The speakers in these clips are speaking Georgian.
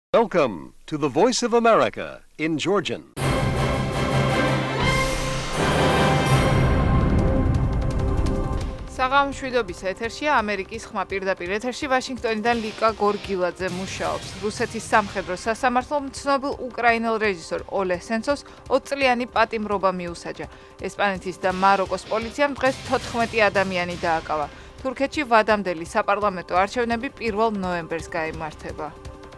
Welcome to the Voice of America in Georgian. საღამოშვიდობის ეთერშია ამერიკის ხმა პირდაპირ ეთერში ვაშინგტონიდან ლიკა გორგილაძე მუშაობს. რუსეთის სამხედრო სასამართლომ ცნობილ უკრაინელ რეჟისორ ოლეღ სენცოვს 20 წლიანი პატიმრობა მიუსაჯა. ესპანეთის და მაროკოს პოლიციამ დღეს 14 ადამიანი დააკავა. თურქეთში ვადამდელი საპარლამენტო არჩევნები 1 ნოემბერს გაიმართება.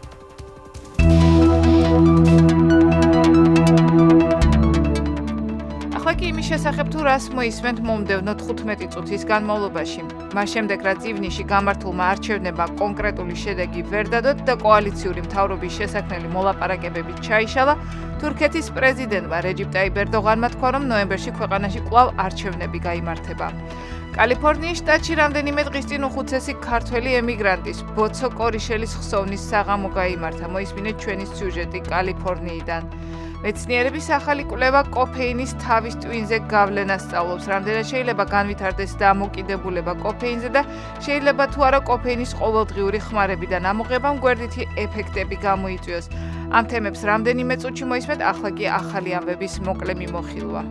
ახლა იმის შესახებ თუ რას მოისმენთ მომდევნო 15 წუთის განმავლობაში. მას შემდეგ რაც ივნისში გამართულმა არჩევნებმა კონკრეტული შედეგი ვერ დადოთ და კოალიციური მთავრობის შესაქმნელი მოლაპარაკებებით ჩაიშალა, თურქეთის პრეზიდენტმა რეჯიპ ტაიპ ერდოღანმა თქვა, რომ ნოემბერში ქვეყანაში კვლავ არჩევნები გაიმართება. კალიფორნიის შტატში რამდენიმე დღის წინ უხუცესი ქართველი ემიგრანტის ბოცო კორიშელის ხსოვნის საღამო გაიმართა. მოისმინეთ ჩვენი სიუჟეტი კალიფორნიიდან. მეცნიერების ახალი კვლევა კოფეინის თავის ტვინზე გავლენას სწავლობს. რამდენად შეიძლება განვითარდეს დამოკიდებულება კოფეინზე და შეიძლება თუ არა კოფეინის ყოველდღიური ხმარებიდან ამოღებამ გვერდითი ეფექტები გამოიწვიოს. ამ თემებს რამდენიმე წუთში მოისმენთ, ახლა კი ახალი ამბების მოკლე მიმოხილვა.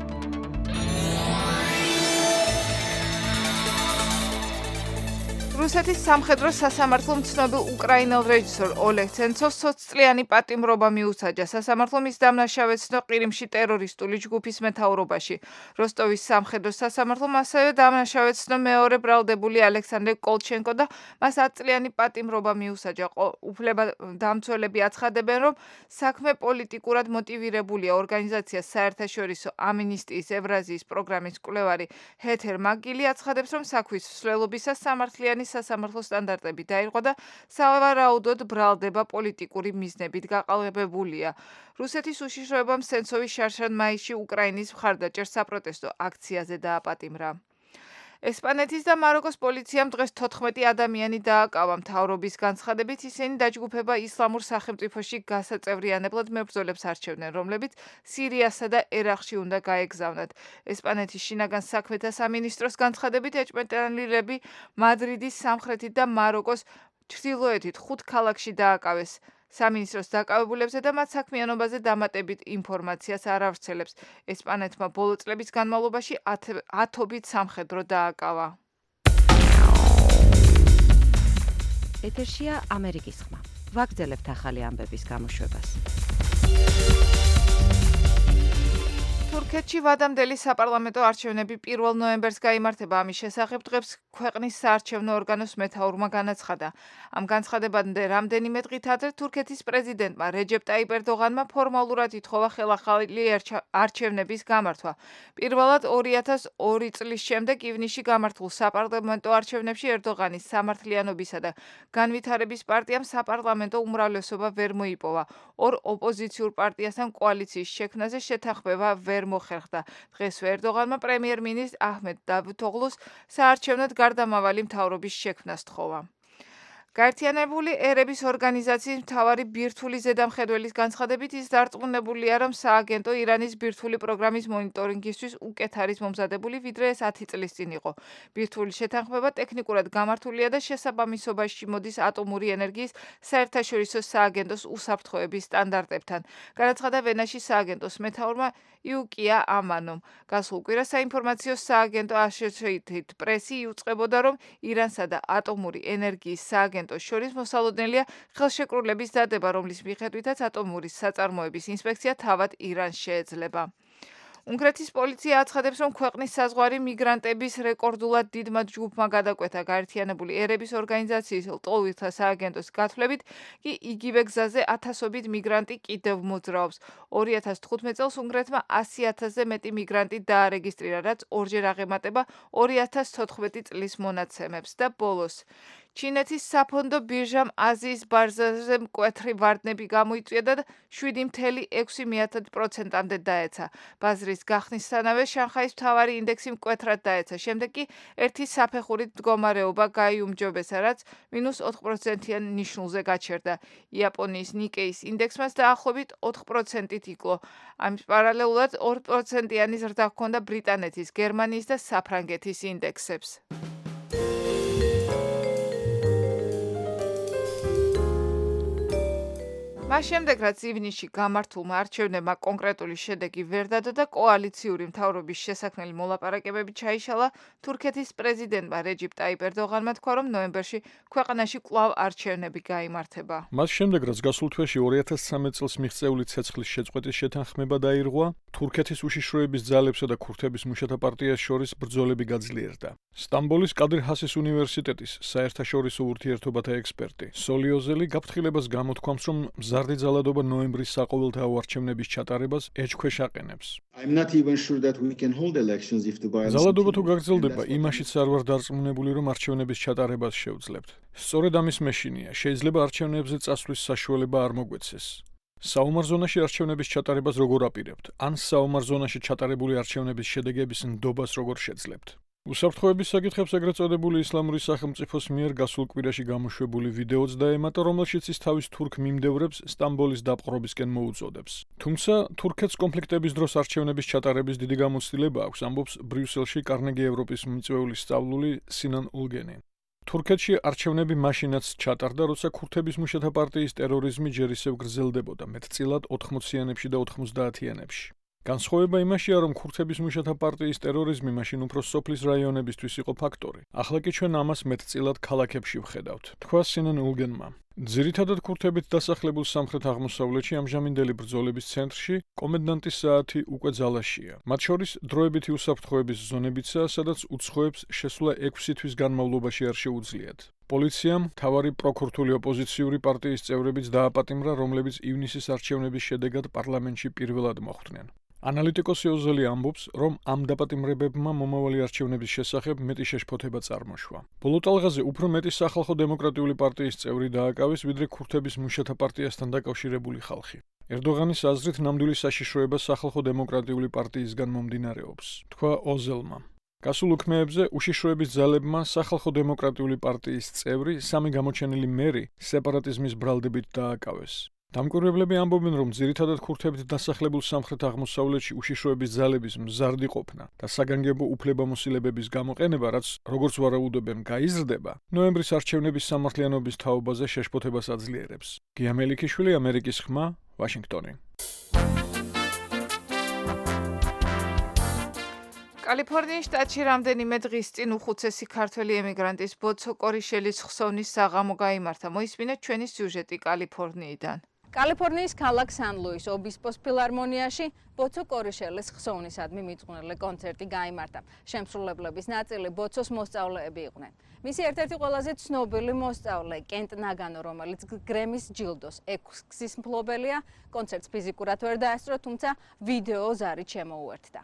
რუსეთის სამხედრო სასამართლომ ცნობილ უკრაინელ რეჟისორ ოლეღ სენცოვს 20 წლიანი პატიმრობა მიუსაჯა. სასამართლომ ის დამნაშავეცნო ყირიმში ტერორისტული ჯგუფის მეთაურობაში. როსტოვის სამხედრო სასამართლომ ასევე დამნაშავეცნო მეორე ბრალდებული ალექსანდრე კოლჩენკო და მას 10 წლიანი პატიმრობა მიუსაჯა. უფლებადამცველები აცხადებენ, რომ საქმე პოლიტიკურად მოტივირებულია. ორგანიზაცია საერთაშორისო ამინისტიის ევრაზიის პროგრამის კვლევარი ჰეთერ მაგილი აცხადებს, რომ საქმის მსვლელობისას სამართლიანი სასამართლო სტანდარტები დაირღვა და სავარაუდოდ ბრალდება პოლიტიკური მიზნებით გაყალბებულია. რუსეთის უშიშროებამ სენცოვის შარშან მაისში უკრაინის მხარდაჭერს საპროტესტო აქციაზე დააპატიმრა. ესპანეთის და მაროკოს პოლიციამ დღეს 14 ადამიანი დააკავა. მთავრობის განცხადებით ისინი დაჯგუფება ისლამურ სახელმწიფოში გასაწევრიანებლად მებრძოლებს არჩევდნენ, რომლებიც სირიასა და ერაყში უნდა გაეგზავნათ. ესპანეთის შინაგან საქმეთა სამინისტროს განცხადებით ეჭვმეტანილები მადრიდის სამხრეთით და მაროკოს ჩრდილოეთით 5 ქალაქში დააკავეს. სამინისტროს დაკავებულებზე და მათ საქმიანობაზე დამატებით ინფორმაციას არ ავრცელებს. ესპანეთმა ბოლო წლების განმავლობაში ათობით სამხედრო დააკავა. ეთერშია ამერიკის ხმა. ვაგრძელებთ ახალი ამბების გამოშვებას. თურქეთში ვადამდელი საპარლამენტო არჩევნები 1 ნოემბერს გაიმართება. ამის შესახებ დღეს ქვეყნის საარჩევნო ორგანოს მეთაურმა განაცხადა. ამ განცხადებამდე რამდენიმე დღით ადრე თურქეთის პრეზიდენტმა რეჯეპ ტაიპ ერდოღანმა ფორმალურად ითხოვა ხელახალი არჩევნების გამართვა. პირველად 2002 წლის შემდეგ ივნისში გამართულ საპარლამენტო არჩევნებში ერდოღანის სამართლიანობისა და განვითარების პარტიამ საპარლამენტო უმრავლესობა ვერ მოიპოვა. ორ ოპოზიციურ პარტიასთან კოალიციის შექმნაზე შეთანხმება ვერ მოხერხდა. დღესვე ერდოღანმა პრემიერ-მინისტრ აჰმედ დავუთოღლუს საარჩევნოდ გარდამავალი მთავრობის შექმნას თხოვა. გაერთიანებული ერების ორგანიზაციის მთავარი ბირთვული ზედამხედველის განცხადებით ის დარწმუნებულია, რომ სააგენტო ირანის ბირთვული პროგრამის მონიტორინგისთვის უკეთ არის მომზადებული, ვიდრე ეს 10 წლის წინ იყო. ბირთვული შეთანხმება ტექნიკურად გამართულია და შესაბამისობაში მოდის ატომური ენერგიის საერთაშორისო სააგენტოს უსაფრთხოების სტანდარტებთან. განაცხადა ვენაში სააგენტოს მეთაურმა იუკია ამანომ. გასულ კვირას საინფორმაციო სააგენტო Associated Press იუწყებოდა, რომ ირანსა და ატომური ენერგიის სააგენტოს შორის მოსალოდნელია ხელშეკრულების დადება, რომლის მიხედვითაც ატომური საწარმოების ინსპექცია თავად ირანს შეეძლება. უნგრეთის პოლიცია აცხადებს, რომ ქვეყნის საზღვარი მიგრანტების რეკორდულად დიდმა ჯგუფმა გადაკვეთა. გაერთიანებული ერების ორგანიზაციის ლტოლვილთა სააგენტოს გათვლებით კი იგივე გზაზე ათასობით მიგრანტი კიდევ მოძრაობს. 2015 წელს უნგრეთმა 100,000-ზე მეტი მიგრანტი დაარეგისტრირა, რაც ორჯერ აღემატება 2014 წლის მონაცემებს და ბოლოს ჩინეთის საფონდო ბირჟამ აზიის ბარზაზე მკვეთრი ვარდნები გამოიწვია და 7,6%-მდე დაეცა. ბაზრის გახსნისთანავე შანხაის მთავარი ინდექსი მკვეთრად დაეცა. შემდეგ კი ერთი საფეხურით მდგომარეობა გაიუმჯობესა, რაც -4%-იან ნიშნულზე გაჩერდა. იაპონიის ნიკეის ინდექსმაც დაახლოებით 4%-ით იკლო. ამის პარალელურად 2%-იანი ზრდა ჰქონდა ბრიტანეთის, გერმანიის და საფრანგეთის ინდექსებს. მას შემდეგ, რაც ივნისში გამართულმა არჩევნებმა კონკრეტული შედეგი ვერ დადო და კოალიციური მთავრობის შესაქმნელი მოლაპარაკებები ჩაიშალა, თურქეთის პრეზიდენტმა რეჯიპ ტაიპ ერდოღანმა თქვა, რომ ნოემბერში ქვეყანაში კვლავ არჩევნები გაიმართება. მას შემდეგ, რაც გასულ თვეში 2013 წელს მიღწეული ცეცხლის შეწყვეტის შეთანხმება დაირღვა, თურქეთის უშიშროების ძალებსა და ქურთების მუშათა პარტიას შორის ბრძოლები გაძლიერდა. სტამბოლის კადრ ჰასის უნივერსიტეტის საერთაშორისო ურთიერთობათა ექსპერტი სოლი ოზელი გაფრთხილებას გამოთქვამს, რომ მზარდი ძალადობა ნოემბრის საყოველთაო არჩევნების ჩატარებას ეჭქვეშ აყენებს. ძალადობა თუ გაგრძელდება, იმაშიც არ ვარ დარწმუნებული, რომ არჩევნების ჩატარებას შევძლებთ. სწორედ ამის მეშინია, შეიძლება არჩევნებზე წასვლის საშუალება არ მოგვეცეს. საომარ ზონაში არჩევნების ჩატარებას როგორ აპირებთ, ან საომარ ზონაში ჩატარებული არჩევნების შედეგების ნდობას როგორ შეძლებთ. უსაფრთხოების საკითხებს ეგრეთ წოდებული ისლამური სახელმწიფოს მიერ გასულ კვირაში გამოშვებული ვიდეოც დაემატა, რომელშიც ის თავის თურქ მიმდევრებს სტამბოლის დაპყრობისკენ მოუწოდებს. თუმცა თურქეთს კონფლიქტების დროს არჩევნების ჩატარების დიდი გამოცდილება აქვს, ამბობს ბრიუსელში კარნეგი ევროპის მიწვეული სწავლული სინან ულგენი. თურქეთში არჩევნები მაშინაც ჩატარდა, როცა ქურთების მუშათა პარტიის ტერორიზმი ჯერ ისევ გრძელდებოდა, მეტწილად 80-იანებში და 90-იანებში. განსხვავება იმაშია, რომ ქურთების მუშათა პარტიის ტერორიზმი მაშინ უფრო სოფლის რაიონებისთვის იყო ფაქტორი. ახლა კი ჩვენ ამას მეტწილად ქალაქებში ვხედავთ, თქვა სინან ულგენმა. ძირითადად ქურთებით დასახლებულ სამხრეთ-აღმოსავლეთში ამჟამინდელი ბრძოლების ცენტრში კომენდანტის საათი უკვე ძალაშია. მათ შორის დროებითი უსაფრთხოების ზონებიცაა, სადაც უცხოებს შესვლა 6 თვის განმავლობაში არ შეუძლიათ. პოლიციამ მთავარი პროქურთული ოპოზიციური პარტიის წევრებიც დააპატიმრა, რომლებიც ივნისის არჩევნების შედეგად პარლამენტში პირველად მოხვდნენ. ანალიტიკოსი ოზელი ამბობს, რომ ამ დაპატიმრებებმა მომავალი არჩევნების შესახებ მეტი შეშფოთება წარმოშვა. ბოლო ტალღაზე უფრო მეტი სახალხო დემოკრატიული პარტიის წევრი დააკავეს, ვიდრე ქურთების მუშათა პარტიასთან დაკავშირებული ხალხი. ერდოღანის აზრით, ნამდვილი საშიშროება სახალხო დემოკრატიული პარტიისგან მომდინარეობს, თქვა ოზელმა. გასულ უქმეებზე უშიშროების ძალებმა სახალხო დემოკრატიული პარტიის წევრი, 3 გამოჩენილი მერი სეპარატიზმის ბრალდებით დააკავეს. დამკვირვებლები ამბობენ, რომ ძირითადად ქურთებით დასახლებულ სამხრეთ-აღმოსავლეთში უშიშროების ძალების მზარდი ყოფნა და საგანგებო უფლებამოსილებების გამოყენება, რაც როგორც ვარაუდობენ, გაიზრდება, ნოემბრის არჩევნების სამართლიანობის თაობაზე შეშფოთებას აძლიერებს. გია მელიქიშვილი, ამერიკის ხმა, ვაშინგტონი. კალიფორნიის შტატში რამდენიმე დღის წინ უხუცესი ქართველი ემიგრანტის ბოცო კორიშელის ხსოვნის საღამო გაიმართა. მოისმინეთ ჩვენი სიუჟეტი კალიფორნიიდან. კალიფორნიის ქალაქ სან-ლუის ობისპოს ფილარმონიაში ბოცო კორიშელის ხსოვნისადმი მიძღვნილი კონცერტი გაიმართა. შემსრულებლების ნაწილი ბოცოს მოსწავლეები იყვნენ. მისი ერთ-ერთი ყველაზე ცნობილი მოსწავლე კენტ ნაგანო, რომელიც გრემის ჯილდოს 6-ის მფლობელია, კონცერტს ფიზიკურად ვერ დაესწრო, თუმცა ვიდეო ზარით შემოუერთდა.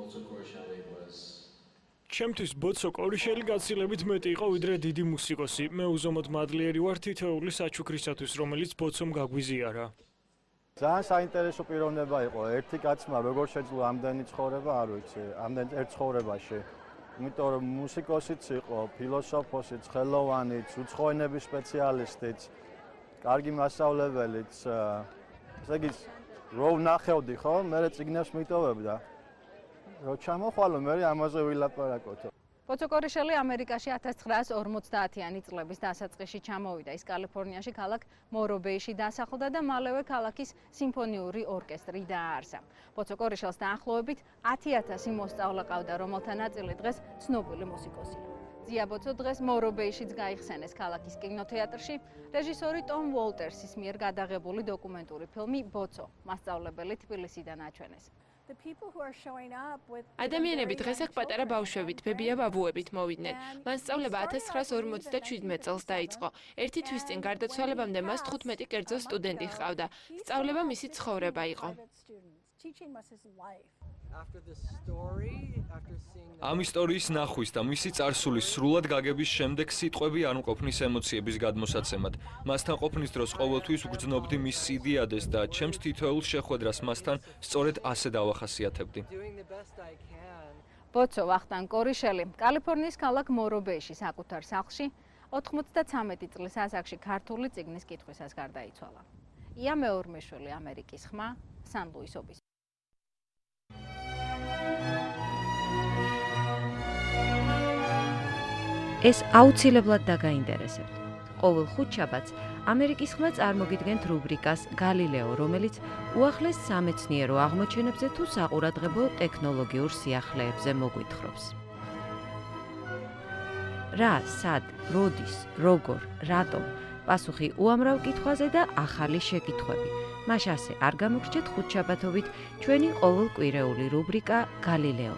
ჩემთვის ბოცო კორიშელი გაცილებით მეტი იყო ვიდრე დიდი მუსიკოსი. მე უზომოდ მადლიერი ვარ თითოეული საჩუქრისათვის, რომელიც ბოცომ გაგვიზიარა. ძალიან საინტერესო პიროვნება იყო. ერთი კაცმა როგორ შეძლო ამდენი ცხოვრება, არ ვიცი, ამდენ ერთ ცხოვრებაში. იმიტომ რომ მუსიკოსიც იყო, ფილოსოფოსიც, ხელოვანიც, უცხოენების სპეციალისტიც, კარგი მასწავლებელიც. ესე იგი, რო ვნახევდი, ხო, მე წიგნებს მიტოვებდა. რო ჩამოხვალო, მე ამაზე ვილაპარაკოთ. ბოცო კორიშელი ამერიკაში 1950-იანი წლების დასაწყისში ჩამოვიდა. ის კალიფორნიაში ქალაქ მორობეიში დასახლდა და მალევე ქალაქის სიმფონიური ორკესტრი დააარსა. ბოცო კორიშელს დაახლოებით 10,000 მოსწავლე ყავდა, რომელთა ნაწილი დღეს ცნობილი მუსიკოსია. ზია ბოცო დღეს მორობეიშიც გაიხსენეს ქალაქის კინოთეატრში რეჟისორი ტომ უოლტერსის მიერ გადაღებული დოკუმენტური ფილმი ბოცო, მასწავლებელი თბილისიდან აჩვენეს. ადამიანები დღეს აქ პატარა ბავშვებით, ბებია ბაბუებით მოვიდნენ. მასწავლება 1957 წელს დაიწყო. ერთი თვის წინ გარდაცვალებამდე მას 15 კერძო სტუდენტი ჰყავდა. სწავლება მისი ცხოვრება იყო. ამ ისტორიის ნახვის და მისი წარსულის სრულად გაგების შემდეგ სიტყვები არ მყოფნის ემოციების გადმოსაცემად. მასთან ყოფნის დროს ყოველთვის ვგრძნობდი მის სიდიადეს და ჩემს თითოეულ შეხვედრას მასთან სწორედ ასე დავახასიათებდი. ბოცო ვახტანგ კორიშელი კალიფორნიის ქალაქ მორობეიში საკუთარ სახლში 93 წლის ასაკში ქართული წიგნის კითხვისას გარდაიცვალა. ია მეორმეშვილი, ამერიკის ხმა, სან-ლუის ობისპო. ეს აუცილებლად დაგაინტერესებთ. ყოველ ხუთშაბათს ამერიკის ხმა წარმოგიდგენთ რუბრიკას გალილეო, რომელიც უახლეს სამეცნიერო აღმოჩენებზე თუ საყურადღებო ტექნოლოგიურ სიახლეებზე მოგვითხრობს. რა, სად, როდის, როგორ, რატომ? პასუხი უამრავ კითხვაზე და ახალი შეკითხვები. მას ასე არ გამოგრჩეთ ხუთშაბათობით ჩვენი ყოველკვირეული რუბრიკა გალილეო.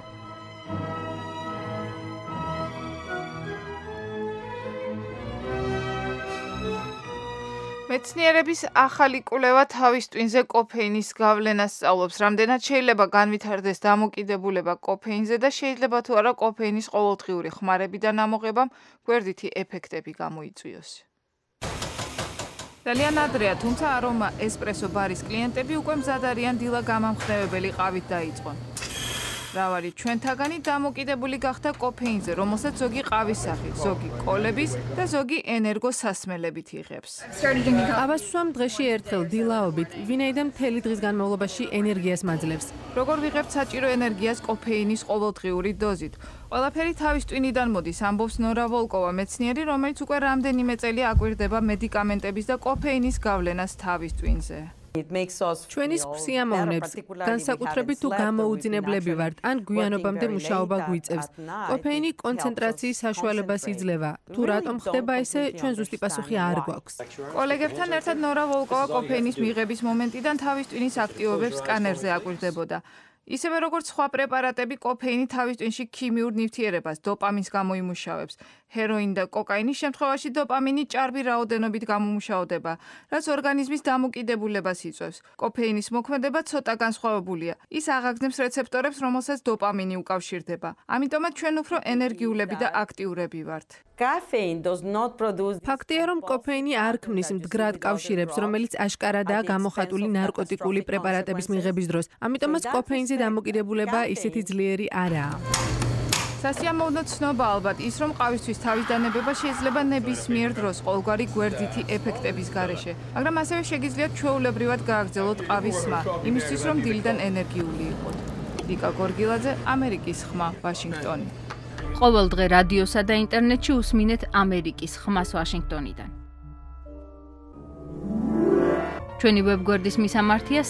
მეცნიერების ახალი კვლევა თავის ტვინზე კოფეინის გავლენას სწავლობს. რამდენად შეიძლება განვითარდეს დამოკიდებულება კოფეინზე და შეიძლება თუ არა კოფეინის ყოველდღიური ხმარებიდან ამოღებამ გვერდითი ეფექტები გამოიწვიოს. ძალიან ადრეა, თუმცა არომა ესპრესო ბარის კლიენტები უკვე მზად არიან დილა გამამხნევებელი ყავით დაიწყონ. მრავალი ჩვენთაგანი დამოკიდებული გახდა კოფეინზე, რომელსაც ზოგი ყავის სახით, ზოგი კოლების და ზოგი ენერგოსასმელებით იღებს. ყავას ვსვამ დღეში ერთხელ დილაობით, ვინაიდან მთელი დღის განმავლობაში ენერგიას მაძლევს. როგორ ვიღებთ საჭირო ენერგიას კოფეინის ყოველდღიური დოზით? ყველაფერი თავის ტვინიდან მოდის, ამბობს ნორა ვოლკოვა, მეცნიერი, რომელიც უკვე რამდენიმე წელი აკვირდება მედიკამენტების და კოფეინის გავლენას თავის ტვინზე. ჩვენის სიამოვნებს, განსაკუთრებით თუ გამოუძინებლები ვართ, ან გვიანობამდე მუშაობა გვიწევს. კოფეინი კონცენტრაციის საშუალებას იძლევა. თუ რატომ ხდება ესე, ჩვენ ზუსტი პასუხი არ გვაქვს. კოლეგებთან ერთად ნორა ვოლკოვა კოფეინის მიღების მომენტიდან თავის ტვინის აქტივობებს სკანერზე აკვირდებოდა. ისევე როგორც სხვა პრეპარატები, კოფეინი თავის ტვინში ქიმიურ ნივთიერებას, დოპამინს გამოიმუშავებს. ჰეროინი და კოკაინის შემთხვევაში დოპამინი ჭარბი რაოდენობით გამომუშავდება, რაც ორგანიზმის დამოკიდებულებას იწვევს. კოფეინის მოქმედება ცოტა განსხვავებულია. ის აღაგზნებს რეცეპტორებს, რომელსაც დოპამინი უკავშირდება. ამიტომაც ჩვენ უფრო ენერგიულები და აქტიურები ვართ. ფაქტია, რომ კოფეინი არ ქმნის მდგრად კავშირებს, რომელიც აშკარადაა გამოხატული ნარკოტიკული პრეპარატების მიღების დროს. ამიტომაც კოფეინზე დამოკიდებულება ისეთი ძლიერი არაა. სასიამოვნო ცნობა ალბათ ის, რომ ყავისთვის თავის დანებება შეიძლება ნებისმიერ დროს ყოველგვარი გვერდითი ეფექტების გარეშე, მაგრამ ასევე შეგიძლიათ ჩვეულებრივად გააგრძელოთ ყავის სმა, იმისთვის რომ დილიდან ენერგიული იყოთ. ლიკა გორგილაძე, ამერიკის ხმა, ვაშინგტონი. ყოველ დღე რადიოსა და ინტერნეტში უსმინეთ ამერიკის ხმას ვაშინგტონიდან. ჩვენი ვებგვერდის მისამართია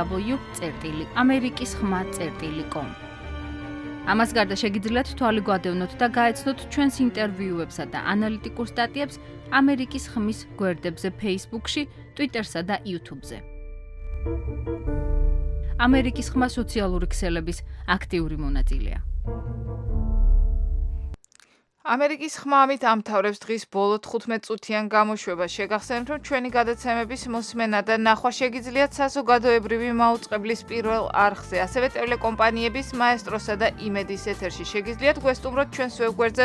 www.amerikiskhma.com. ამას გარდა შეგიძლიათ თვალი გვადევნოთ და გაეცნოთ ჩვენს ინტერვიუებსა და ანალიტიკურ სტატიებს ამერიკის ხმის გვერდებზე Facebook-ში, Twitter-სა და YouTube-ზე. ამერიკის ხმა სოციალური ქსელების აქტიური მონაწილეა. ამერიკის ხმა ამით ამთავრებს დღის ბოლო 15 წუთიან გამოშვებას. შეგახსენებთ, რომ ჩვენი გადაცემების მოსმენა და ნახვა შეგიძლიათ საზოგადოებრივი მაუწყებლის პირველ არხზე, ასევე ტელეკომპანიების მაესტროსა და იმედის ეთერში. შეგიძლიათ გვესტუმროთ ჩვენს ვებგვერდზე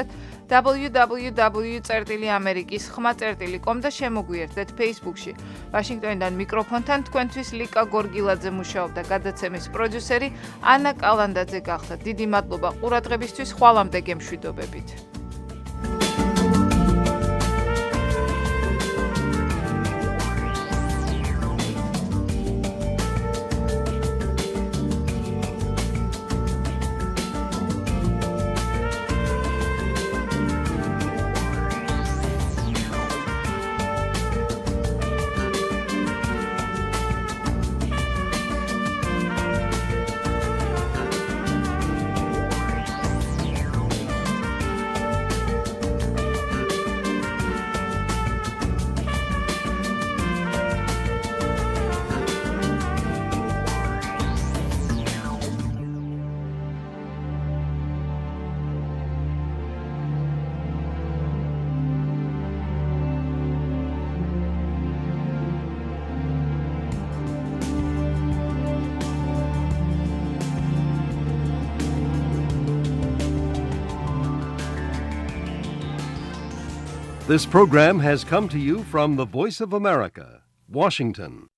www.amerikiskhma.com და შემოგვიერთდეთ Facebook-ში. ვაშინგტონიდან მიკროფონთან თქვენთვის ლიკა გორგილაძე მუშაობდა, გადაცემის პროდიუსერი ანა კალანდაძე გახდა. დიდი მადლობა ყურადღებისთვის, ხვალამდე გემშვიდობებით. This program has come to you from the Voice of America, Washington.